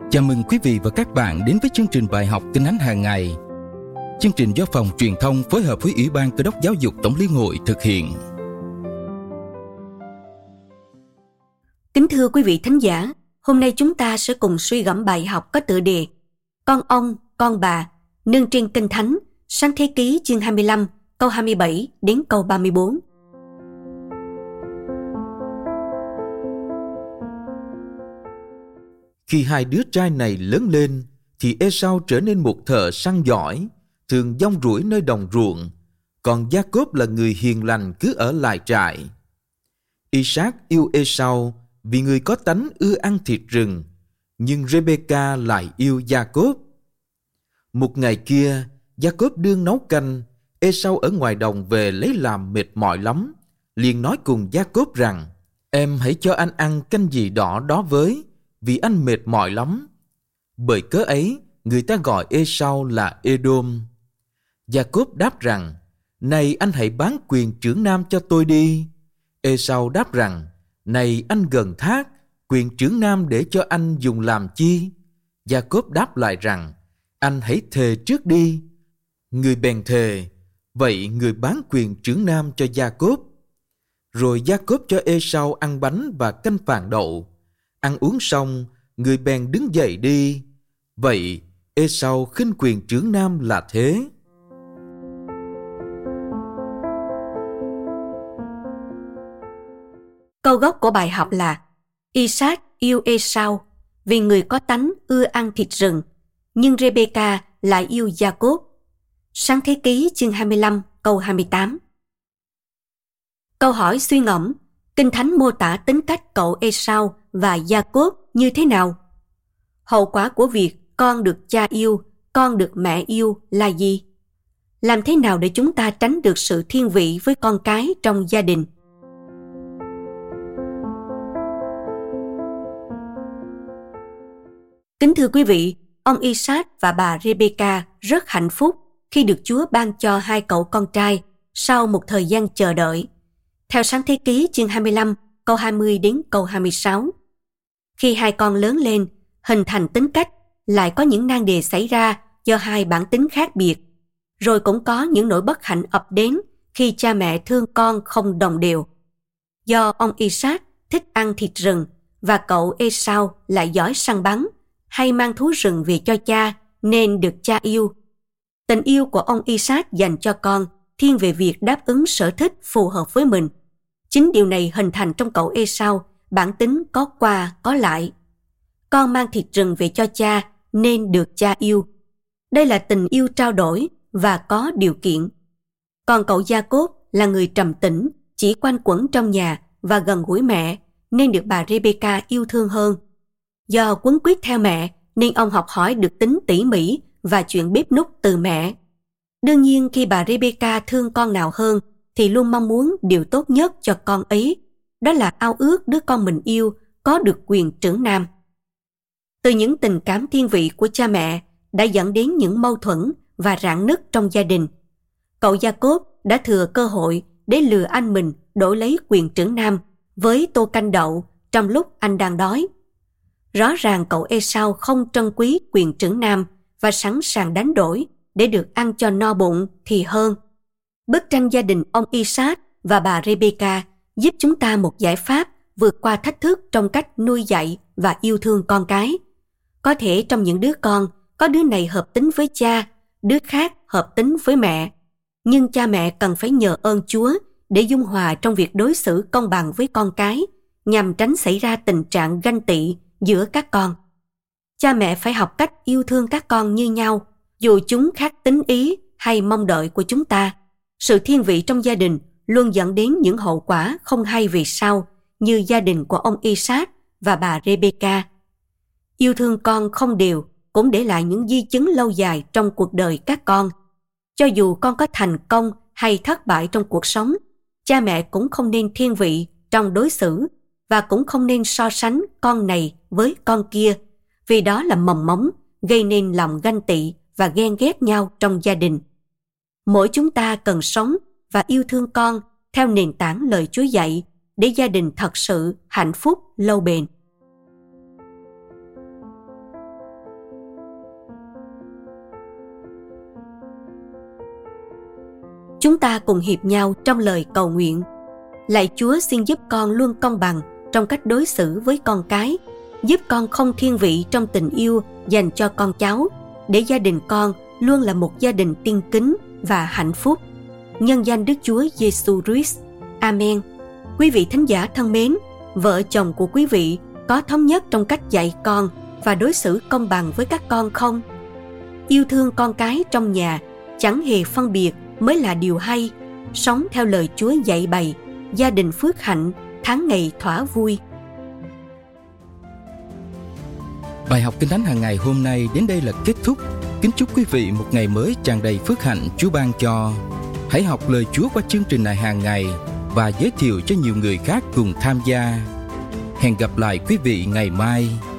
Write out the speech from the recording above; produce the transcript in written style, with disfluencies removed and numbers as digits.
Chào mừng quý vị và các bạn đến với chương trình bài học Kinh Thánh hàng ngày. Chương trình do Phòng Truyền thông phối hợp với Ủy ban Cơ đốc Giáo dục Tổng liên hội thực hiện. Kính thưa quý vị thính giả, hôm nay chúng ta sẽ cùng suy gẫm bài học có tựa đề Con ông, con bà, nương trên Kinh Thánh, Sáng Thế Ký chương 25, câu 27 đến câu 34. Khi hai đứa trai này lớn lên, thì Ê-sau trở nên một thợ săn giỏi, thường giong ruổi nơi đồng ruộng, còn Gia-cốp là người hiền lành cứ ở lại trại. I-sát yêu Ê-sau vì người có tánh ưa ăn thịt rừng, nhưng Rê-bê-ca lại yêu Gia-cốp. Một ngày kia, Gia-cốp đương nấu canh, Ê-sau ở ngoài đồng về lấy làm mệt mỏi lắm, liền nói cùng Gia-cốp rằng: "Em hãy cho anh ăn canh gì đỏ đó với, vì anh mệt mỏi lắm." Bởi cớ ấy, người ta gọi Ê-sau là Ê-đôm. Gia-cốp đáp rằng: "Này anh hãy bán quyền trưởng nam cho tôi đi." Ê-sau đáp rằng: "Này anh gần thác, quyền trưởng nam để cho anh dùng làm chi?" Gia-cốp đáp lại rằng: "Anh hãy thề trước đi." Người bèn thề, vậy người bán quyền trưởng nam cho Gia-cốp. Rồi Gia-cốp cho Ê-sau ăn bánh và canh phàn đậu. Ăn uống xong, người bèn đứng dậy đi. Vậy Ê-sau khinh quyền trưởng nam là thế. Câu gốc của bài học là I-sát yêu Ê-sau vì người có tánh ưa ăn thịt rừng, nhưng Rê-bê-ca lại yêu Gia-cốp. Sáng Thế Ký chương 25 câu 28. Câu hỏi suy ngẫm: Kinh Thánh mô tả tính cách cậu Ê-sau và Gia-cốp như thế nào? Hậu quả của việc con được cha yêu, con được mẹ yêu là gì? Làm thế nào để chúng ta tránh được sự thiên vị với con cái trong gia đình? Kính thưa quý vị, ông I-sát và bà Rê-bê-ca rất hạnh phúc khi được Chúa ban cho hai cậu con trai sau một thời gian chờ đợi. Theo Sáng Thế Ký chương 25, câu 20 đến câu 26. Khi hai con lớn lên, hình thành tính cách, lại có những nan đề xảy ra do hai bản tính khác biệt. Rồi cũng có những nỗi bất hạnh ập đến khi cha mẹ thương con không đồng đều. Do ông I-sát thích ăn thịt rừng và cậu Ê-sau lại giỏi săn bắn, hay mang thú rừng về cho cha nên được cha yêu. Tình yêu của ông I-sát dành cho con thiên về việc đáp ứng sở thích phù hợp với mình. Chính điều này hình thành trong cậu Ê-sau bản tính có qua có lại. Con mang thịt rừng về cho cha nên được cha yêu. Đây là tình yêu trao đổi và có điều kiện. Còn cậu Gia-cốp là người trầm tĩnh, chỉ quanh quẩn trong nhà và gần gũi mẹ, nên được bà Rê-bê-ca yêu thương hơn. Do quấn quýt theo mẹ nên ông học hỏi được tính tỉ mỉ và chuyện bếp núc từ mẹ. Đương nhiên khi bà Rê-bê-ca thương con nào hơn thì luôn mong muốn điều tốt nhất cho con ấy. Đó là ao ước đứa con mình yêu có được quyền trưởng nam. Từ những tình cảm thiên vị của cha mẹ đã dẫn đến những mâu thuẫn và rạn nứt trong gia đình. Cậu Gia-cốp đã thừa cơ hội để lừa anh mình đổi lấy quyền trưởng nam với tô canh đậu trong lúc anh đang đói. Rõ ràng cậu Ê-sau không trân quý quyền trưởng nam và sẵn sàng đánh đổi để được ăn cho no bụng thì hơn. Bức tranh gia đình ông I-sát và bà Rê-bê-ca giúp chúng ta một giải pháp vượt qua thách thức trong cách nuôi dạy và yêu thương con cái. Có thể trong những đứa con, có đứa này hợp tính với cha, đứa khác hợp tính với mẹ. Nhưng cha mẹ cần phải nhờ ơn Chúa để dung hòa trong việc đối xử công bằng với con cái, nhằm tránh xảy ra tình trạng ganh tị giữa các con. Cha mẹ phải học cách yêu thương các con như nhau, dù chúng khác tính ý hay mong đợi của chúng ta. Sự thiên vị trong gia đình luôn dẫn đến những hậu quả không hay về sau, như gia đình của ông I-sát và bà Rê-bê-ca. Yêu thương con không đều cũng để lại những di chứng lâu dài trong cuộc đời các con. Cho dù con có thành công hay thất bại trong cuộc sống, cha mẹ cũng không nên thiên vị trong đối xử và cũng không nên so sánh con này với con kia, vì đó là mầm mống gây nên lòng ganh tị và ghen ghét nhau trong gia đình. Mỗi chúng ta cần sống và yêu thương con theo nền tảng lời Chúa dạy để gia đình thật sự hạnh phúc lâu bền. Chúng ta cùng hiệp nhau trong lời cầu nguyện. Lạy Chúa, xin giúp con luôn công bằng trong cách đối xử với con cái, giúp con không thiên vị trong tình yêu dành cho con cháu, để gia đình con luôn là một gia đình tiên kính và hạnh phúc. Nhân danh Đức Chúa Giêsu Christ. Amen. Quý vị thính giả thân mến, vợ chồng của quý vị có thống nhất trong cách dạy con và đối xử công bằng với các con không? Yêu thương con cái trong nhà, chẳng hề phân biệt mới là điều hay. Sống theo lời Chúa dạy bày, gia đình phước hạnh, tháng ngày thỏa vui. Bài học Kinh Thánh hàng ngày hôm nay đến đây là kết thúc. Kính chúc quý vị một ngày mới tràn đầy phước hạnh Chúa ban cho. Hãy học lời Chúa qua chương trình này hàng ngày và giới thiệu cho nhiều người khác cùng tham gia. Hẹn gặp lại quý vị ngày mai.